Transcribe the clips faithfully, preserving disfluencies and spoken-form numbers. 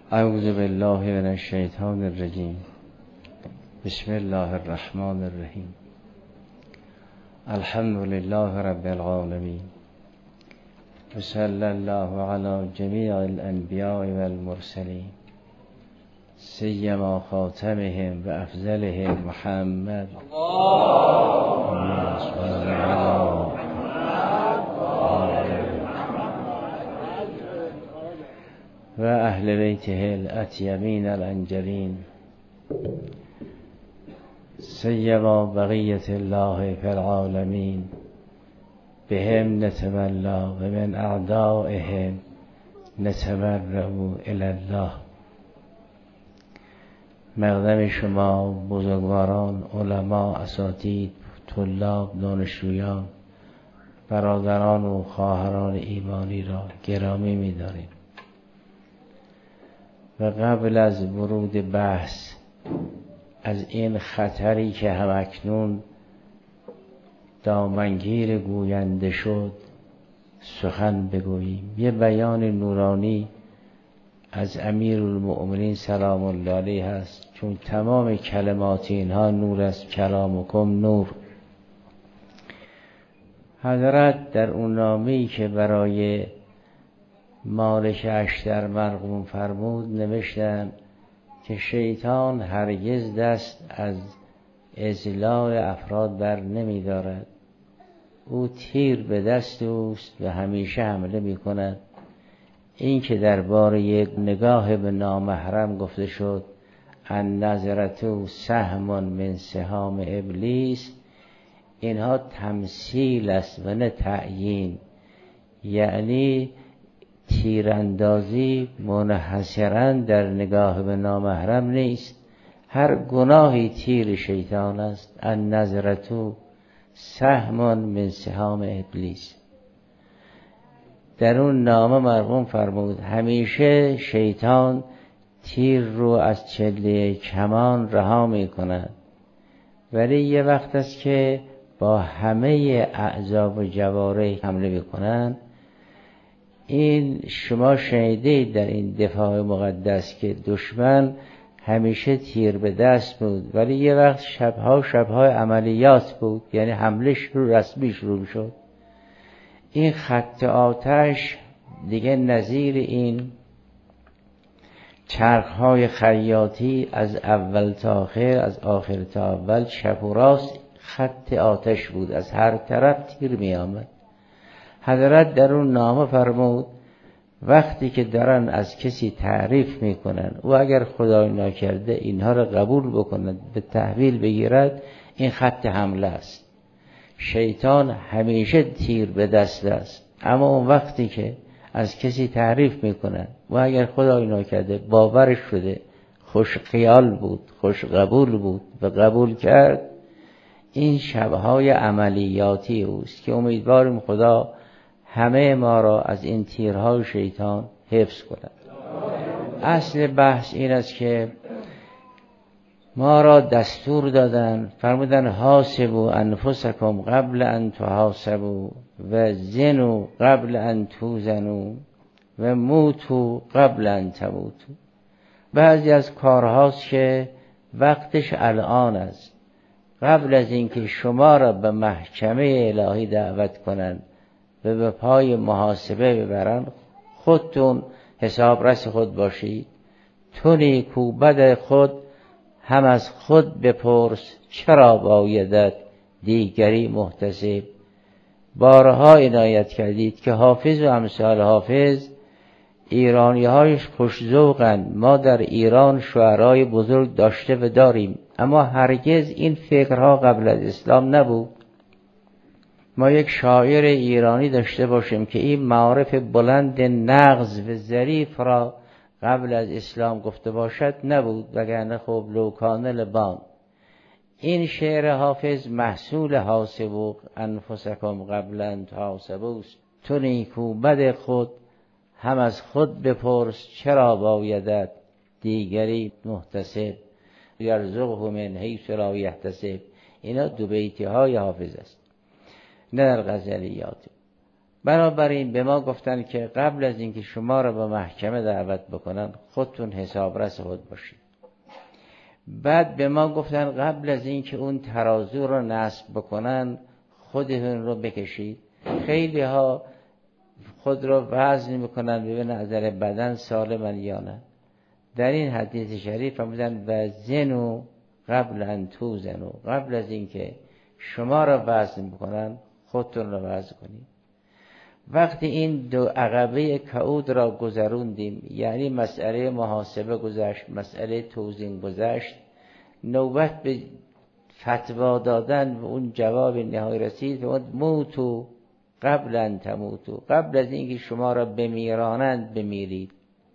اعوذ بالله من الشیطان الرجیم. بسم الله الرحمن الرحیم. الحمد لله رب العالمین و صلی الله علی جمیع الانبیاء والمرسلین سیما خاتمهم و افضلهم محمد اللهم صل علی و اهل بیته الاطیبین الانجلین سیما بقیت الله فی العالمین بهم نتولا و من اعدائهم نتبرأ الی الله. مقدم شما بزرگواران، علما، اساتید، طلاب، دانشجویان، برادران و خواهران ایمانی را گرامی می‌داریم و قبل از ورود بحث از این خطری که همکنون دامنگیر گوینده شد سخن بگوییم. یه بیان نورانی از امیرالمؤمنین سلام الله علیه هست، چون تمام کلمات اینها نور است. کلامکم نور. حضرت در اون نامه‌ای که برای مالک اشتر مرقوم فرمود نوشتن که شیطان هرگز دست از اذلال افراد بر نمی دارد. او تیر به دست اوست و همیشه حمله می کند. این که درباره یک نگاه به نامحرم گفته شد ان نظرتو سهم من سهام ابلیس، اینها تمثیل است و نه تعیین. یعنی تیراندازی منحصراً در نگاه به نامحرم نیست. هر گناهی تیر شیطان است. ان نظرتو سهم من سهام ابلیس. در اون نامه مرقوم فرمود همیشه شیطان تیر رو از چله کمان رها می کند، ولی یه وقت است که با همه اعضا و جوارح حمله می کنند. این شما شنیدید در این دفاع مقدس که دشمن همیشه تیر به دست بود، ولی یه وقت شبها شبهای عملیات بود، یعنی حمله شروع رسمی شروع شد. این خط آتش دیگه نظیر این چرخهای خیاطی از اول تا آخر، از آخر تا اول، چپ و راست خط آتش بود، از هر طرف تیر می آمد. حضرت در اون نامه فرمود وقتی که دارن از کسی تعریف میکنن و اگر خدای ناکرده اینها را قبول بکند، به تحویل بگیرد، این خط حمله است. شیطان همیشه تیر به دست است، اما اون وقتی که از کسی تعریف میکنن و اگر خدای ناکرده باورش شده، خوش خیال بود، خوش قبول بود و قبول کرد، این شبهای عملیاتی اوست که امیدواریم خدا همه ما را از این تیرهای شیطان حفظ کند. اصل بحث این است که ما را دستور دادن، فرمودن حاسبوا انفسکم قبل ان تحاسبوا و زنوا قبل ان توزنوا و موتوا قبل ان تموتوا. بعضی از کارهاست که وقتش الان است. قبل از اینکه شما را به محکمه الهی دعوت کنند و به پای محاسبه ببرن، خودتون حساب رس خود باشید. تو نیکو بد خود هم از خود بپرس، چرا بایدت دیگری محتسب. بارها عنایت کردید که حافظ و امثال حافظ ایرانی هایش خوش‌ذوقند. ما در ایران شعرای بزرگ داشته و داریم، اما هرگز این فکرها قبل از اسلام نبود. ما یک شاعر ایرانی داشته باشیم که این معارف بلند نغز و ظریف را قبل از اسلام گفته باشد نبود، وگرنه خب لوکان لبان. این شعر حافظ محصول حاسبوا انفسکم قبل ان تحاسبوا است. تو نیکو بد خود هم از خود بپرس، چرا بایدت دیگری محتسب. یرزقه من حیث لا یحتسب. اینا دو بیتی های حافظ است، نه در غزلیات. بنابراین به ما گفتن که قبل از اینکه شما را به محکمه دعوت بکنن خودتون حسابرس خود باشید. بعد به ما گفتن قبل از اینکه اون ترازو رو نصب بکنن خودتون رو بکشید. خیلی ها خود رو وزن میکنن به نظر بدن سالمن یا نه. در این حدیث شریف فرمودن وزنوا قبل ان توزنوا، قبل از اینکه شما را وزن بکنن خودتون را وزن کنید. وقتی این دو عقبه کعود را گذروندیم، یعنی مسئله محاسبه گذشت، مسئله توزین گذشت، نوبت به فتوا دادن و اون جواب نهایی رسید و موتو قبل ان تموتو، قبل از اینکه شما را بمیرانند بمیرید.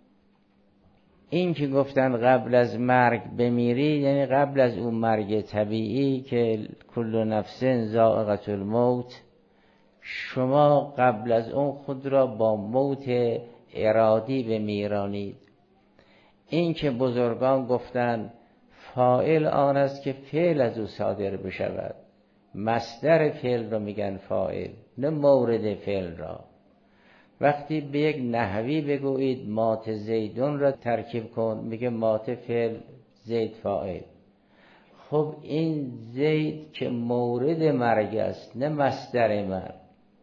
این که گفتن قبل از مرگ بمیرید یعنی قبل از اون مرگ طبیعی که کل نفس ذائقة الموت، شما قبل از اون خود را با موت ارادی بمیرانید. این که بزرگان گفتن فاعل آن است که فعل از او صادر بشود، مصدر فعل رو میگن فاعل، نه مورد فعل را. وقتی به یک نحوی بگویید مات زیدون را ترکیب کن، میگه مات فعل زید فاعل. خب این زید که مورد مرگ است نه مصدر مرگ.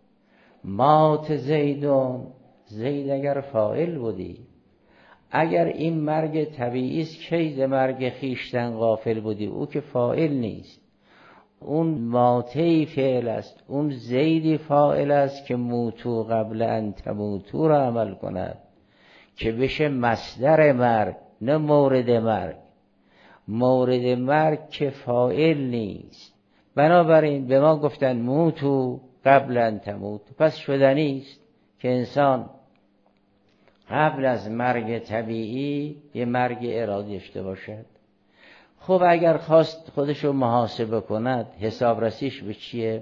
مات زیدون، زید اگر فاعل بودی، اگر این مرگ طبیعی است کی ز مرگ خیشتن غافل بودی، او که فاعل نیست، اون ماتی فعل است، اون زیدی فاعل است که موتو قبل ان تموتو را عمل کند که بشه مصدر مرگ نه مورد مرگ. مورد مرگ که فاعل نیست. بنابراین به ما گفتن موتو قبل ان تموتو، پس شدنی است که انسان قبل از مرگ طبیعی یه مرگ ارادی داشته باشد. خب اگر خواست خودشو محاسبه کند حسابرسیش به چیه؟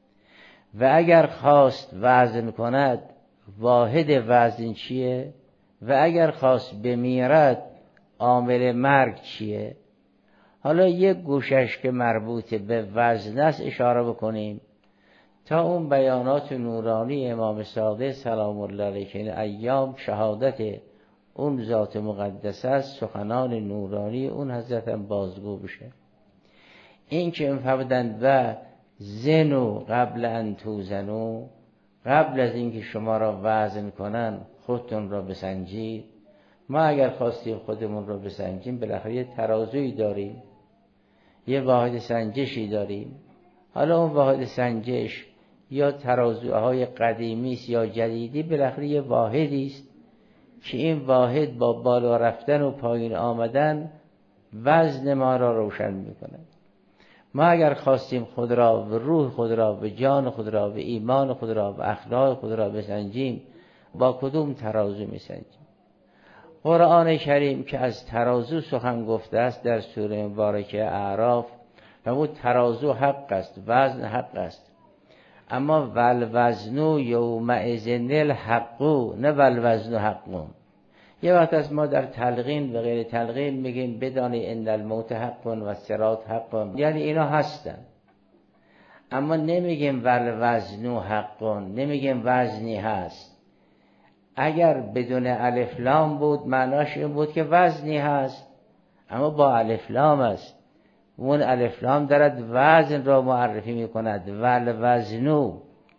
و اگر خواست وزن کند واحد وزن چیه؟ و اگر خواست بمیرد عامل مرگ چیه؟ حالا یک گوشش که مربوط به وزن است اشاره بکنیم تا اون بیانات نورانی امام صادق سلام الله علیه که ایام شهادت اون ذات مقدس است، سخنان نورانی اون حضرت هم بازگو بشه. این که فرمودند و زنو قبل ان توزنو، قبل از اینکه شما را وزن کنن خودتون را بسنجید. ما اگر خواستیم خودمون را بسنجیم بالاخره یه ترازویی داریم، یه واحد سنجشی داریم. حالا اون واحد سنجش یا ترازوهای قدیمی است یا جدیدی، بالاخره یه واحدی است که این واحد با بالا رفتن و پایین آمدن وزن ما را روشن می‌کند. ما اگر خواستیم خود را و روح خود را و جان خود را و ایمان خود را و اخلاق خود را بسنجیم، با کدوم ترازو می‌سنجیم؟ قرآن کریم که از ترازو سخن گفته است در سوره مبارکه اعراف، و اون ترازو حق است، وزن حق است، اما والوزن یومئذ الحق نه والوزن حق. یه وقت از ما در تلقین و غیر تلقین میگیم بدانی ان الموت حق و الصراط حق، یعنی اینا هستن، اما نمیگیم والوزن حق، نمیگیم وزنی هست. اگر بدون الف لام بود معناش این بود که وزنی هست، اما با الف لام است. اون الف لام دارد وزن را معرفی میکند. والوزن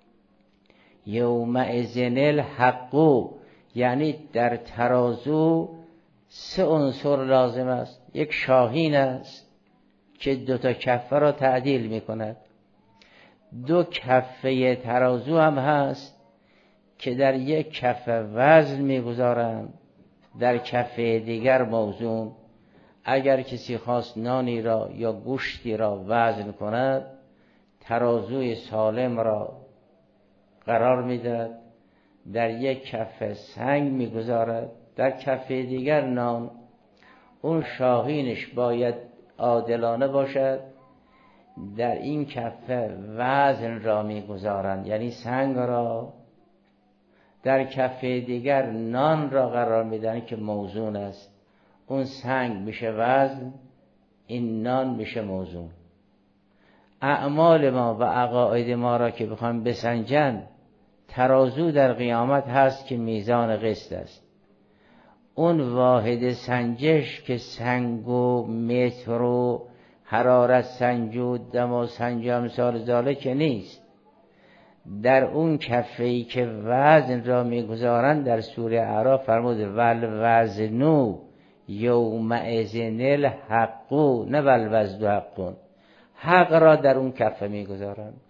یومئذ الحق، یعنی در ترازو سه عنصر لازم است. یک شاهین است که دو تا کفه را تعدیل میکند. دو کفه ترازو هم هست که در یک کفه وزن میگذارند، در کفه دیگر موزون. اگر کسی خواست نانی را یا گوشتی را وزن کند، ترازوی سالم را قرار میدهد، در یک کفه سنگ میگذارد، در کفه دیگر نان. اون شاهینش باید عادلانه باشد. در این کفه وزن را میگذارند، یعنی سنگ را، در کفه دیگر نان را قرار میدن که موزون است. اون سنگ میشه وزن، این نان میشه موزون. اعمال ما و عقاید ما را که بخوام بسنجن ترازو در قیامت هست که میزان قسط است. اون واحد سنجش که سنگ و متر و حرارت سنج و دم و سنج و امثال ذالک نیست. در اون کفه‌ای که وزن را میگذارند در سوره اعراف فرمود ول وزنو یومئذ الحق، نه ول وزن حق، حق را در اون کفه میگذارند.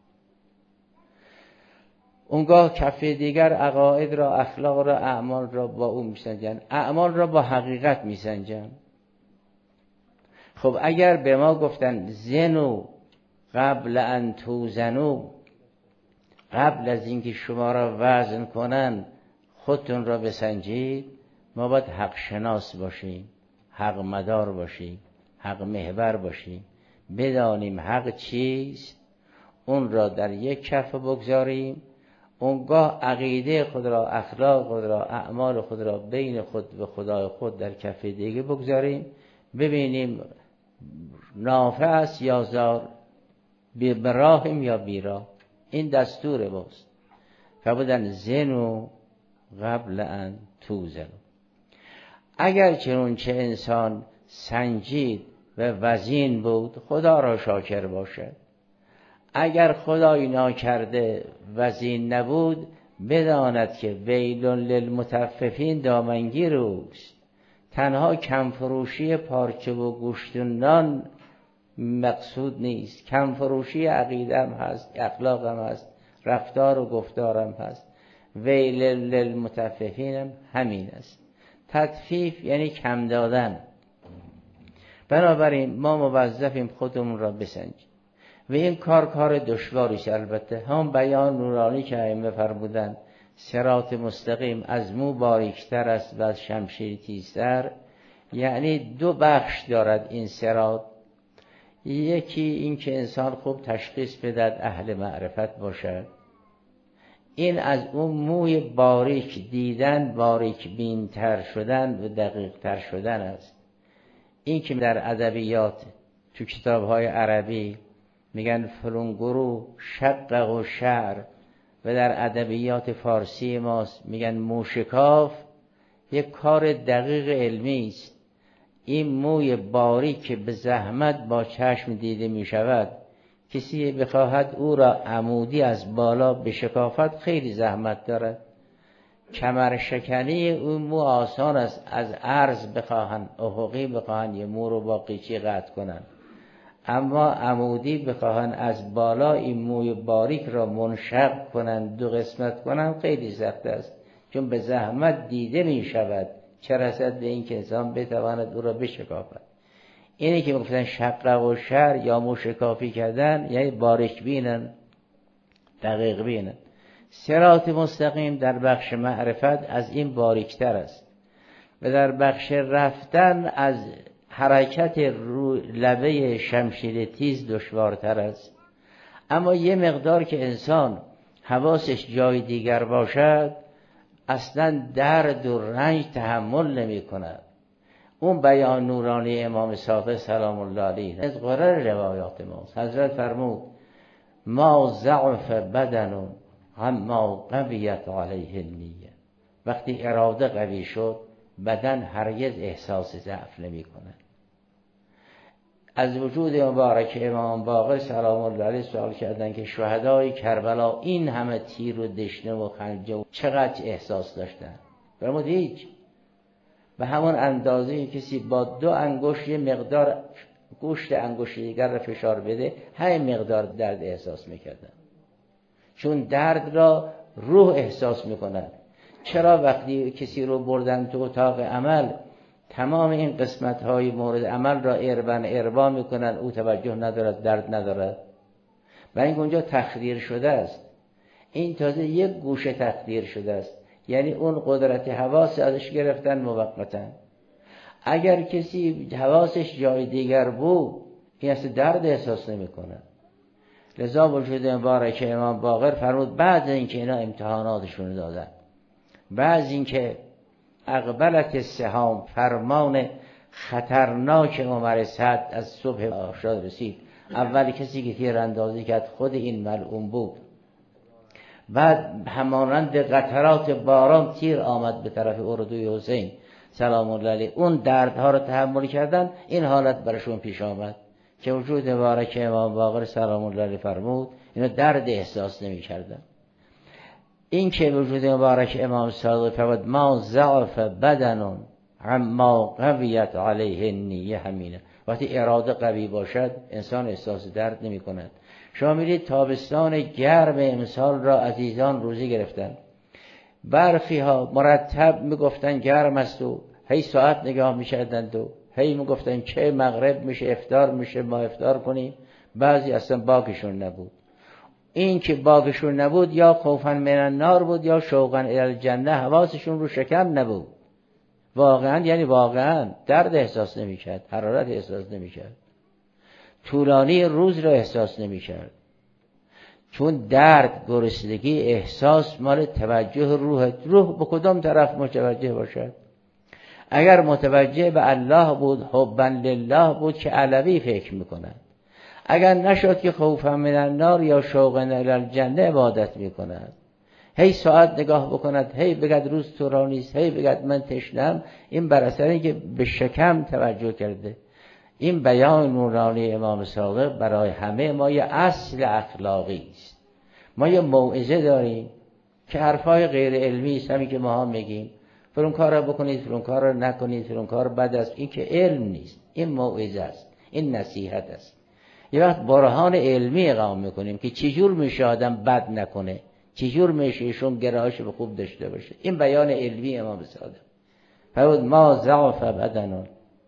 اونگاه کفه دیگر عقاید را، اخلاق را، اعمال را با اون میسنجن، اعمال را با حقیقت میسنجن. خب اگر به ما گفتن زنو قبل ان توزنو، قبل از اینکه شما را وزن کنن خودتون را بسنجید، ما باید حق شناس باشیم، حق مدار باشیم، حق محور باشیم، بدانیم حق چیست، اون را در یک کف بگذاریم. اونگاه عقیده خود را، اخلاق خود را، اعمال خود را بین خود و خدای خود در کف دیگه بگذاریم، ببینیم نافع است یا ضار، براهم یا بیراه. این دستور ماست. فرمودن زنو قبل ان توزنو. اگر چنانچه انسان سنجید و وزین بود، خدا را شاکر باشد. اگر خدای ناکرده وزین نبود، بداند که ویل للمطففین دامنگیر اوست. تنها کمفروشی پارچه و گوشت و نان مقصود نیست، کمفروشی عقیده هم هست، اخلاق هم هست، رفتار و گفتار هم هست. ویل للمطففین هم همین است. تطفیف یعنی کم دادن. بنابراین ما موظفیم خودمون را بسنجیم و این کار کار دشواریش. البته هم بیان نورانی که ائمه فرمودند صراط مستقیم از مو باریکتر است و از شمشیر تیزتر، یعنی دو بخش دارد این صراط. یکی این که انسان خوب تشخیص بدهد، اهل معرفت باشد، این از اون موی باریک دیدن، باریک بینتر شدن و دقیق تر شدن است. این که در ادبیات تو کتاب‌های عربی میگن فلونگرو شقق و شعر، و در ادبیات فارسی ماست میگن موشکاف، یک کار دقیق علمی است. این موی باریک که به زحمت با چشم دیده می شود، کسی بخواهد او را عمودی از بالا به شکافت خیلی زحمت دارد. کمر شکنی اون مو آسان است، از عرض بخواهند، افقی بخواهند یه مو رو با قیچی قطع کنند، اما عمودی بخواهند از بالا این موی باریک را منشق کنند، دو قسمت کنند، خیلی سخت است، چون به زحمت دیده می شود، چه رسد به این که انسان بتواند او را بشکافد. اینی که گفتن شقق و شر یا موشکافی کردن، یعنی باریک بینن، دقیق بینن. صراط مستقیم در بخش معرفت از این باریکتر است و در بخش رفتن از حرکت رو لبه شمشیر تیز دشوارتر است. اما یه مقدار که انسان حواسش جای دیگر باشد، اصلا درد و رنج تحمل نمی کند. اون بیان نورانی امام صادق سلام الله علیه از قرار روایات ماست. حضرت فرمود ما ضعف بدن اما قویت علیه النیه. وقتی اراده قوی شد، بدن هرگز احساس ضعف نمی کند. از وجود مبارک امام باقر سلام الله علیه سوال کردن که شهدای کربلا این همه تیر و دشنه و خنجر و چقدر احساس داشتن؟ فرمود هیچ. به همون اندازه کسی با دو انگشت یه مقدار گوشت انگشت دیگر را فشار بده، همین مقدار درد احساس میکردن، چون درد را روح احساس میکنن. چرا وقتی کسی رو بردن تو اتاق عمل، تمام این قسمت های مورد عمل را اربن اربا میکنن، او توجه ندارد، درد ندارد، و این اونجا تخدیر شده است. این تازه یک گوشه تخدیر شده است، یعنی اون قدرت حواس ازش گرفتن موقتا. اگر کسی حواسش جای دیگر بود، این اصلا درد احساس نمی کنه. لذا وجود مبارک امام باقر فرمود بعد اینکه اینا امتحاناتشون دادن، بعد اینکه اقبلت السهام، فرمان خطرناک عمر سعد از صبح آشاد رسید، اول کسی که تیر اندازی کرد خود این ملعون بود. بعد همانند قطرات باران تیر آمد به طرف اردوی حسین سلام الله علیه. اون دردها رو تحمل کردن، این حالت برشون پیش آمد که وجود مبارک امام باقر سلام الله علیه فرمود اینا درد احساس نمی کردن. این که وجود مبارک امام صادق فرمود ما ضعف بدن اما قویت علیه النیه، همینه. وقتی اراده قوی باشد انسان احساس درد نمی کند. شما میرید تابستان گرم امسال را عزیزان روزی گرفتن، برخی ها مرتب میگفتن گرم است و هی ساعت نگاه میکردند و هی میگفتن چه مغرب میشه افطار میشه ما افطار کنیم. بعضی اصلا باکشون نبود. این که باکشون نبود یا خوفا من النار بود یا شوقا الی الجنه، حواسشون رو شکم نبود. واقعا یعنی واقعا درد احساس نمیکرد، حرارت احساس نمیکرد، طولانی روز رو احساس نمیکرد. چون درد، گرسنگی، احساس مال توجه روح. روح به کدام طرف متوجه باشد؟ اگر متوجه به الله بود، حبا لله بود که علوی فکر میکند. اگر نشد که خوفا من النار یا شوقا الی الجنه عبادت میکند. هی ساعت نگاه بکند، هی بگد روز طولانی است، هی بگد من تشنم. این بر اثر اینکه به شکم توجه کرده. این بیان نورانی امام صادق برای همه ما یه اصل اخلاقی است. ما یه موعظه داریم که حرفای غیر علمی است، همین که ما ها میگیم فلان کار رو بکنید، فلان کار رو نکنید، فلان کار بد است. این که علم نیست، این موعظه است، این نصیحت است. یه وقت برهان علمی اقامه میکنیم که چجور میشه آدم بد نکنه، چجور میشه ایشون گرایش به خوب داشته باشه. این بیان علمی امام صادق. فرمود ما ضعف بدن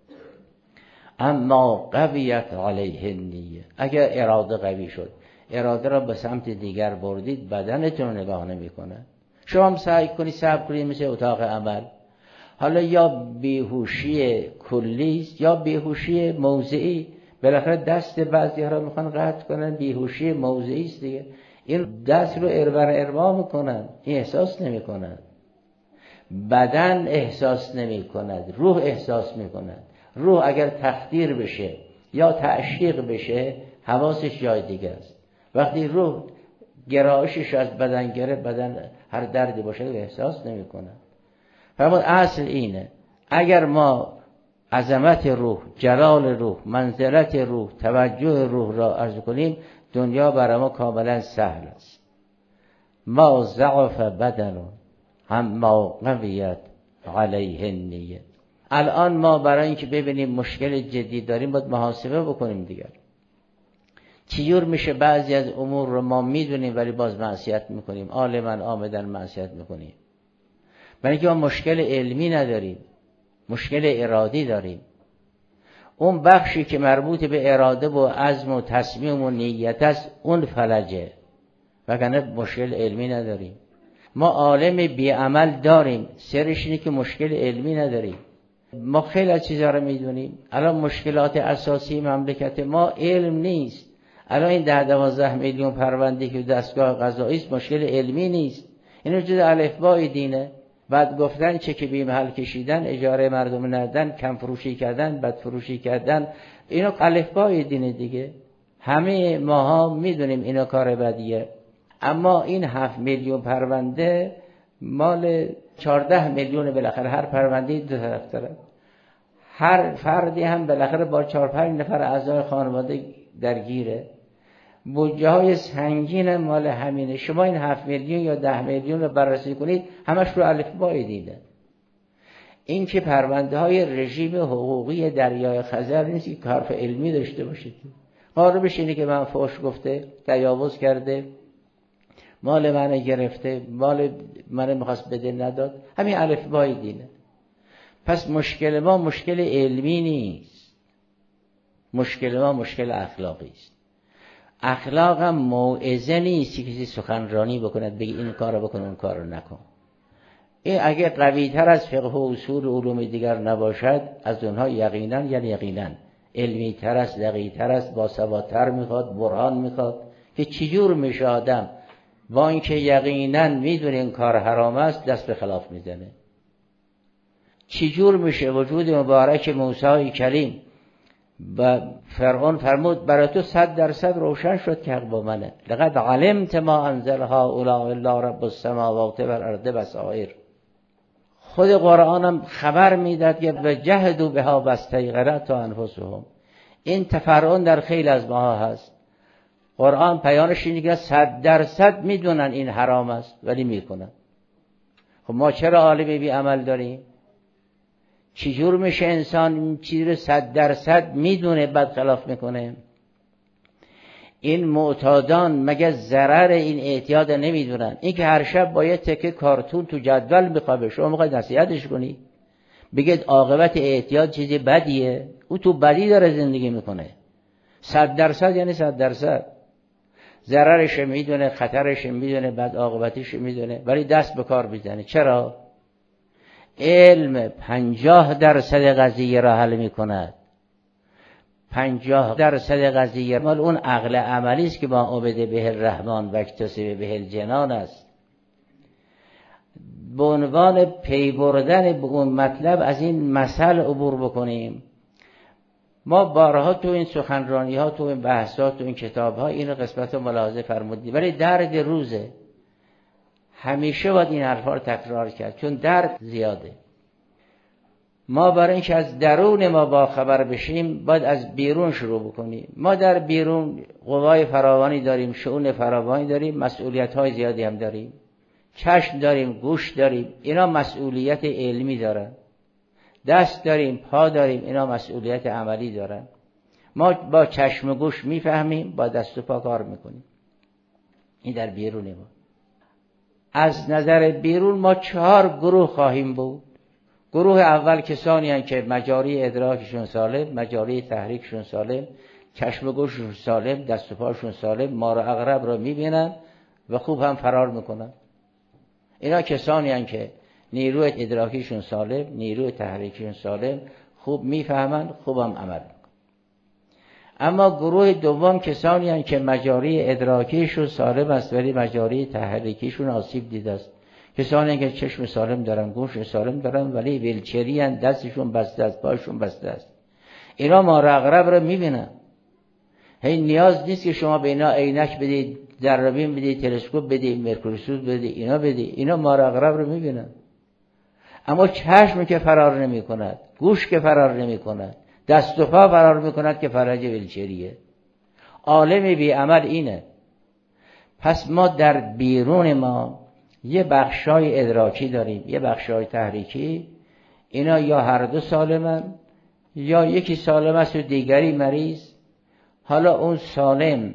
اما قویت علیه النیه. اگر اراده قوی شد، اراده را به سمت دیگر بردید، بدنتون رو نگاه نمی کنه. شما هم سعی کنید صبر کنید مثل اتاق عمل. حالا یا بیهوشی کلی است یا بیهوشی موضعی. بالاخره دست بعضی ها را میخوان قطع کنن، بیهوشی موضعی است دیگه. این دست رو ارور اروا میکنن، این احساس نمی کنن. بدن احساس نمی کند، روح احساس می کند. روح اگر تخدیر بشه یا تعشیق بشه حواسش جای دیگه است. وقتی روح گرایشش از بدن گره، بدن هر دردی باشه احساس نمی کند. فرمود اصل اینه، اگر ما عظمت روح، جلال روح، منزلت روح، توجه روح را عرض کنیم، دنیا برای ما کاملا سهل است. ما ضعف بدن اما قویت علیه النیه. الان ما برای اینکه ببینیم مشکل جدی داریم باید محاسبه بکنیم دیگر. چجور میشه بعضی از امور رو ما میدونیم ولی باز معصیت میکنیم، عالما عامدا معصیت میکنیم. برای اینکه ما مشکل علمی نداریم، مشکل ارادی داریم. اون بخشی که مربوط به اراده و عزم و تصمیم و نیت است اون فلجه، وگرنه مشکل علمی نداریم. ما عالم بی عمل داریم، سرش اینه که مشکل علمی نداریم. ما خیلی از چیزها رو میدونیم. الان مشکلات اساسی مملکت ما علم نیست. الان این ده دوازده میلیون پرونده که دستگاه قضایی است مشکل علمی نیست، این جز الفبای دینه. بعد گفتن چه که بی محل کشیدن، اجاره مردم ندادن، کم فروشی کردن، بد فروشی کردن، اینا الفبای دینه دیگه. همه ماها میدونیم اینا کار بدیه. اما این هفت میلیون پرونده مال چهارده میلیون، بالاخره هر پرونده دو طرف داره. هر فردی هم بالاخره با چهار پنج نفر اعضای خانواده درگیره. بودجه های سنگین مال همینه. شما این هفت میلیون یا ده میلیون رو بررسی کنید، همش رو الفبای دیده. این که پرونده های رژیم حقوقی دریای خزر نیست که حرف علمی داشته باشید. قاربش اینه که من فحش گفته، تجاوز کرده، مال منو گرفته، مال منو میخواست بده نداد، همین الفبای دینه. پس مشکل ما مشکل علمی نیست، مشکل ما مشکل اخلاقی است. اخلاق هم موعظه نیست که کسی سخنرانی بکند بگی این کارو بکن اون کارو نکن. این اگه قوی تر از فقه و اصول و علوم دیگر نباشد، از اونها یقینا یعنی یقینا علمی تر است، دقیق تر است، باسوادتر میخواد، برهان میخواد که چجور میشه آدم با اینکه یقینا میدونه این کار حرام است دست به خلاف میزنه. چجور میشه وجود مبارک موسی کریم و فرعون فرمود برای تو صد درصد روشن شد که حق با منه. لقد علمت ما انزل هؤلاء الا رب السماوات والارض بصائر. خود قرآنم خبر میداد که وجحدوا بها واستیقنتها انفسهم. این تفرعون در خیلی از ماها هست. قرآن پیامش اینه که صد درصد میدونن این حرام است ولی میکنن. خب ما چرا عالم بی عمل داریم؟ چجور میشه انسان این چیز رو صد درصد میدونه بعد خلاف میکنه؟ این معتادان مگه ضرر این اعتیاد نمیدونن؟ این که هر شب با یه تکه کارتون تو جدول میخوابه، شما میخوای نصیحتش کنی بگید عاقبت اعتیاد چیزی بدیه؟ او تو بدی داره زندگی میکنه. صد درصد یعنی صد درصد ضررش میدونه، خطرش میدونه، بعد عاقبتش میدونه ولی دست به کار میزنه. چرا؟ علم پنجاه درصد قضیه را حل میکند. پنجاه درصد قضیه مال اون عقل عملی است که با عبد به الرحمن و اکتسب به الجنان است. به عنوان پی بردن به اون مطلب از این مثل عبور بکنیم. ما بارها تو این سخنرانی ها، تو این بحثات، تو این کتاب ها این قسمت رو ملاحظه فرمودیم، ولی درد روزه. همیشه باید این حرفا رو تکرار کرد چون درد زیاده. ما برای اینکه از درون ما با خبر بشیم باید از بیرون شروع بکنیم. ما در بیرون قوای فراوانی داریم، شؤون فراوانی داریم، مسئولیت های زیادی هم داریم. چشم داریم، گوش داریم، اینا مسئولیت علمی دارن. دست داریم، پا داریم، اینا مسئولیت عملی دارن. ما با چشم و گوش میفهمیم، با دست و پا کار میکنیم. این در بیرون ما. از نظر بیرون ما چهار گروه خواهیم بود. گروه اول کسانی هستند که مجاری ادراکشون سالم، مجاری تحریکشون سالم، چشم و گوششون سالم، دست و پاشون سالم، مار و عقرب را میبینن و خوب هم فرار میکنن. اینا کسانی هستند که نیروی ادراکیشون سالم، نیروی تحریکشون سالم، خوب میفهمن، خوب هم عمل میکنن. اما گروه دوم کسانی هستند که مجاری ادراکیشون سالم است ولی مجاری تحریکیشون آسیب دیده است. کسانی که چشم سالم دارن، گوش سالم دارن ولی ویلچری ان، دستشون بسته است، پاشون بسته است. اینا مار عقرب رو میبینن. هی نیاز نیست که شما به اینا عینک بدید، دوربین بدید، تلسکوپ بدید، میکروسکوپ بدید، اینا بدید. اینا مار عقرب رو میبینن. اما چشم که فرار نمی کند، گوش که فرار نمی کند، دست و پا فرار می کند که فرج ویلچریه. عالم بی عمل اینه. پس ما در بیرون ما یه بخشای ادراکی داریم، یه بخشای تحریکی. اینا یا هر دو سالمن یا یکی سالم است و دیگری مریض. حالا اون سالم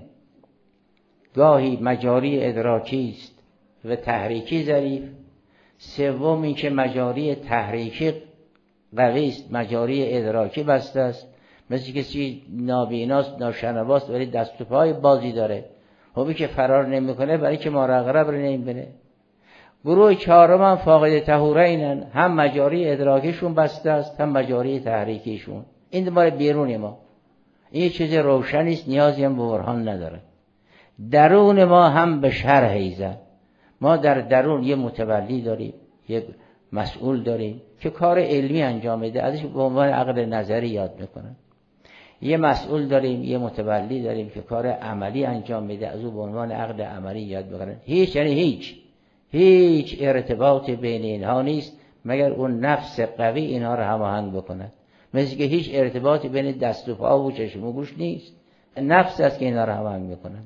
گاهی مجاری ادراکی است و تحریکی ضعیف. سوم این که مجاری تحریکی قوی است، مجاری ادراکی بسته است. مثل کسی نابیناست، ناشنواست ولی دست و پای بازی داره. خوبی که فرار نمیکنه برای که مار عقرب رو نمیبینه. گروه چهارم هم فاقد طهورینن، هم مجاری ادراکیشون بسته است هم مجاری تحریکیشون. این مال بیرون ما. این چیز روشنی است، نیازی هم به برهان نداره. درون ما هم به شرح ایزد. ما در درون یه متولی داریم، یه مسئول داریم که کار علمی انجام میده، ازش به عنوان عقل نظری یاد میکنن. یه مسئول داریم، یه متولی داریم که کار عملی انجام میده، از او به عنوان عقل عملی یاد میکنن. هیچ یعنی هیچ هیچ ارتباط بین اینها نیست مگر اون نفس قوی اینها رو هماهنگ بکنه. مثل که هیچ ارتباطی بین دست و پا و چشم و گوش نیست، نفس است که اینها رو هماهنگ میکنه.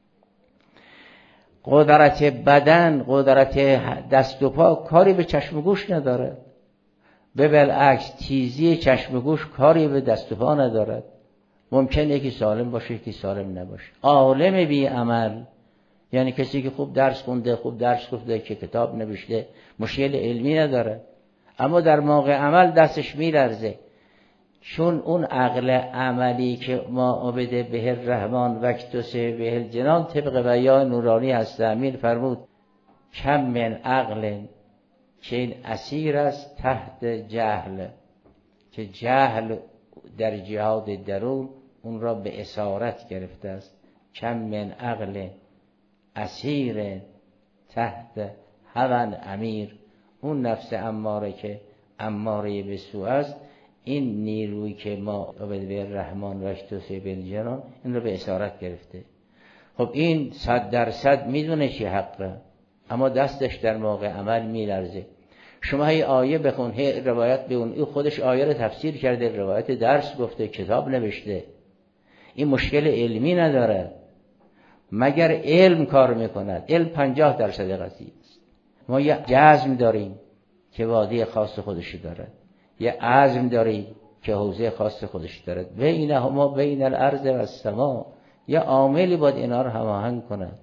قدرت بدن، قدرت دست و پا کاری به چشم و گوش نداره. به بالعکس تیزی چشم و گوش کاری به دست و پا ندارد. ممکنه یکی سالم باشه یکی سالم نباشه. عالم بی عمل یعنی کسی که خوب درس خونده، خوب درس گفته، که کتاب نوشته، مشکل علمی نداره، اما در موقع عمل دستش میلرزه. چون اون عقل عملی که ما عبد به الرحمن و اکتسب به الجنان طبق بیان نورانی هست امیر فرمود کم من عقل که این اسیر است تحت جهل، که جهل در جهاد درون اون را به اسارت گرفته است. کم من عقل اسیر تحت هوى امیر، اون نفس اماره که اماره به سو است، این نیرویی که ما به رحمان و اشتوسی بنجران این رو به اسارت گرفته. خب این صد درصد میدونه چی حقه، اما دستش در موقع عمل میلرزه. شما هی آیه بخون، هی روایت بخون، این خودش آیه رو تفسیر کرده، روایت درس گفته، کتاب نوشته، این مشکل علمی نداره مگر علم کار میکند. علم پنجاه درصد قضیه است. ما یه جزم داریم که وادی خاص خودشی دارد، یه عزم داریم که حوزه خاص خودشی دارد. بینهما بین الارض و السما، یه عاملی باید اینا رو هماهنگ کند.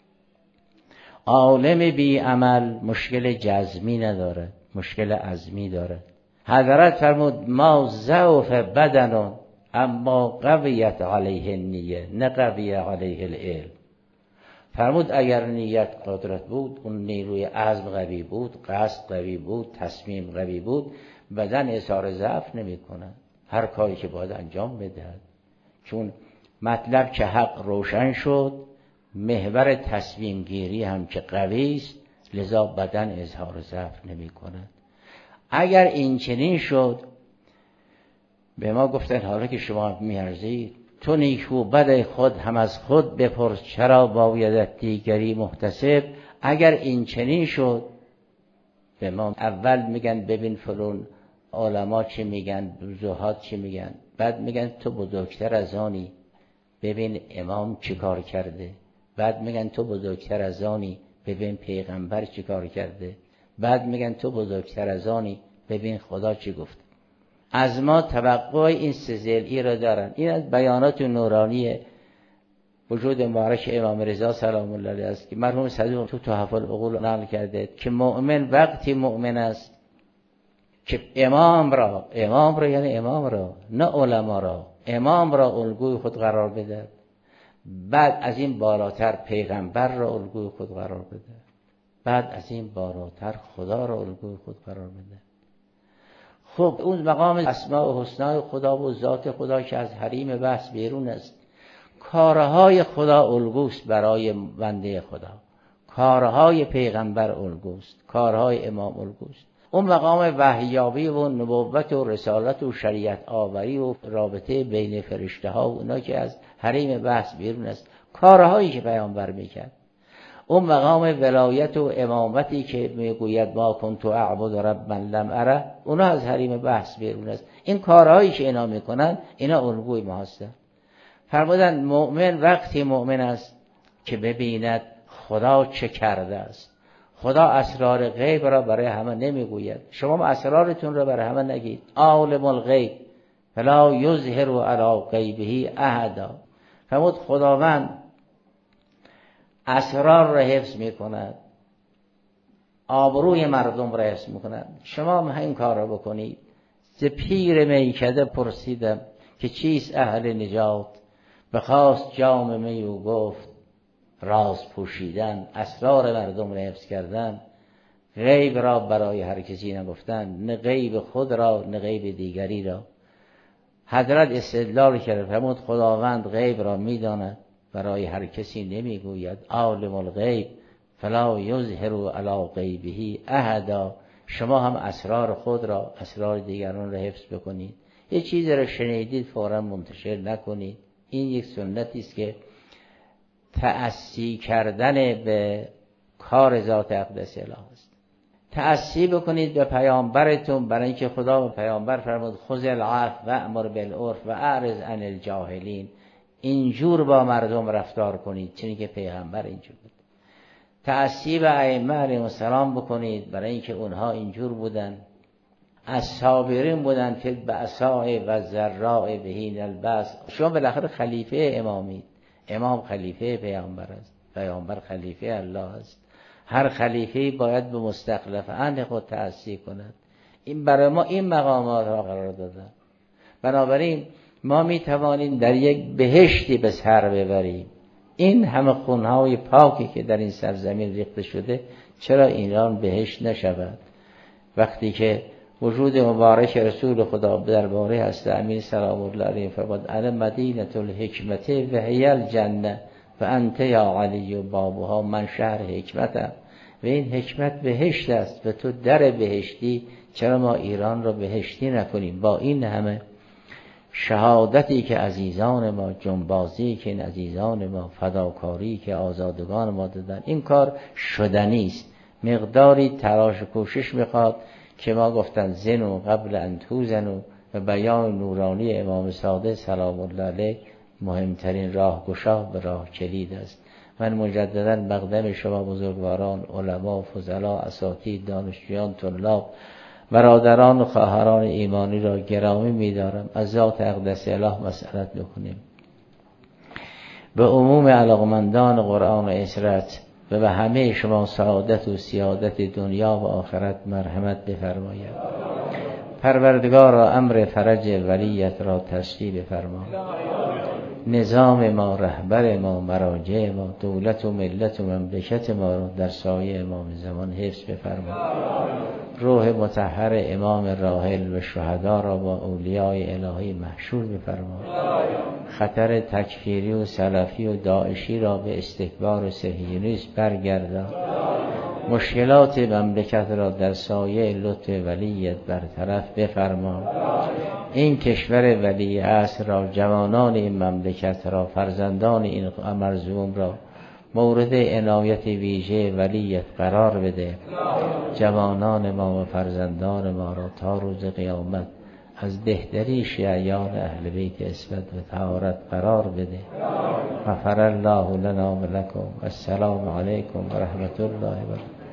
عالم بی عمل مشکل جزمی نداره، مشکل عزمی داره. حضرت فرمود ما ضعف بدن اما قویت علیه النیه، نه قویت علیه العلم. فرمود اگر نیت قدرت بود، اون نیروی عزم قوی بود، قصد قوی بود، تصمیم قوی بود، بدن اظهار ضعف نمی کنه، هر کاری که باید انجام بدهد. چون مطلب که حق روشن شد، محور تصمیم گیری هم که قوی است، لذا بدن اظهار ضعف نمی کند. اگر این چنین شد، به ما گفتن حالا که شما میارزید تو نیکو بد خود هم از خود بپرس، چرا بایدت دیگری محتسب. اگر این چنین شد، به ما اول میگن ببین فلان علما چی میگن، زهاد چی میگن، بعد میگن تو بزرگتر از آنی، ببین امام چی کار کرده، بعد میگن تو بزرگتر از آنی، ببین پیغمبر چی کار کرده، بعد میگن تو بزرگتر از آنی، ببین خدا چی گفت. از ما توقع این سه ضلعی را دارن. این از بیانات نورانی وجود مبارک امام رضا سلام الله علیه است که مرحوم صدوق تو تحف العقول نقل کرده که مؤمن وقتی مؤمن است که امام را، امام را یعنی امام را نه علما را، امام را الگوی خود قرار بده، بعد از این بالاتر پیغمبر را الگوی خود قرار بده، بعد از این بالاتر خدا را الگوی خود قرار بده. خب اون مقام اسماء و حسنا خدا و ذات خدا که از حریم بحث بیرون است، کارهای خدا الگوست برای بنده خدا، کارهای پیغمبر الگوست، کارهای امام الگوست. اون مقام وحییابی و نبوت و رسالت و شریعت آوری و رابطه بین فرشته ها و اونا که از حریم بحث بیرون است، کارهایی که پیامبر میکرد. اون مقام ولایت و امامتی که میگوید ما کنت اعبد ربا لم اره، اونا از حریم بحث بیرون است. این کارهایی که اینا میکنن اینا الگوی ما هستن. فرمودن مؤمن وقتی مؤمن است که ببیند خدا چه کرده است. خدا اسرار غیب را برای همه نمیگوید. شما اسرارتون را برای همه نگید. عالم الغیب فلا یظهر علی غیبه احدا. فرمود خداوند اسرار را حفظ میکند، آبروی مردم را حفظ میکند. شما هم این کار را بکنید. ز پیر میکده پرسیدم که چیست اهل نجات، بخواست جام می و گفت راز پوشیدن، اسرار مردم را حفظ کردن، غیب را برای هر کسی نگفتن، نه غیب خود را نه غیب دیگری را. حضرت استدلال کرد فرمود خداوند غیب را میداند، برای هر کسی نمیگوید. عالم الغیب فلا یظهر علی غیبه احدا. شما هم اسرار خود را، اسرار دیگران را حفظ بکنید. یه چیزی را شنیدید فوراً منتشر نکنید. این یک سنتی است که تأسی کردن به کار ذات اقدس الهی است. تأسی بکنید به پیامبرتون، برای اینکه خدا و پیامبر فرمود خذ العفو وأمر بالعرف و اعرض عن الجاهلین. اینجور با مردم رفتار کنید چنین که پیغمبر اینجور بود. تأسی به ائمه علیهم السلام بکنید، برای اینکه اونها اینجور بودن. الصابرین بودن فی البأساء و الضراء و حین البأس. شما بالاخره خلیفه امامید. امام خلیفه پیامبر است، پیامبر خلیفه الله است. هر خلیفه‌ای باید به مستخلفان خود تأسی کند. این برای ما این مقامات را قرار دادن. بنابراین ما می توانیم در یک بهشتی به سر ببریم. این همه خونهای پاکی که در این سرزمین ریخته شده، چرا ایران بهشت نشود؟ وقتی که وجود مبارک رسول خدا درباره هست امین سلام الله علیه فرمود انا مدینه الحکمت و هی الجنه و انت یا علی و بابها. من شهر حکمتم و این حکمت بهشت است و تو در بهشتی، چرا ما ایران را بهشتی نکنیم؟ با این همه شهادتی که عزیزان ما، جنبازی که این عزیزان ما، فداکاری که آزادگان ما دادن، این کار شدنی است. مقداری تلاش و کوشش میخواد که ما گفتن زنو قبل ان توزنو و بیان نورانی امام صادق سلام الله علیه مهمترین راهگشا و راه کلید است. من مجددا مقدم شما بزرگواران، علما، فضلا، اساتید، دانشجویان، طلاب، برادران و خواهران ایمانی را گرامی می‌دارم. از ذات اقدس اله مسئلت بکنیم. به عموم علاقمندان قرآن و عشرت و به همه شما سعادت و سیادت دنیا و آخرت مرحمت بفرماید. پروردگار را امر فرج ولیت را تسهیل بفرما. نظام ما، رهبر ما، مراجع ما، دولت و ملت و مملکت ما را در سایه امام زمان حفظ بفرما. روح مطهر امام راحل و شهدا را با اولیای الهی محشور بفرما. خطر تکفیری و سلفی و داعشی را به استکبار و صهیونیسم برگردان. مشکلات مملکت را در سایه لطف ولیت برطرف بفرما. این کشور ولی عصر را، جوانان این مملکت را، فرزندان این مرزوم را مورد عنایت ویژه ولیت قرار بده. جوانان ما و فرزندان ما را تا روز قیامت از بهتری شیعیان اهل بیت عصمت و طهارت قرار بده. غفر الله لنا و لکم. السلام علیکم و رحمت الله و برکاته.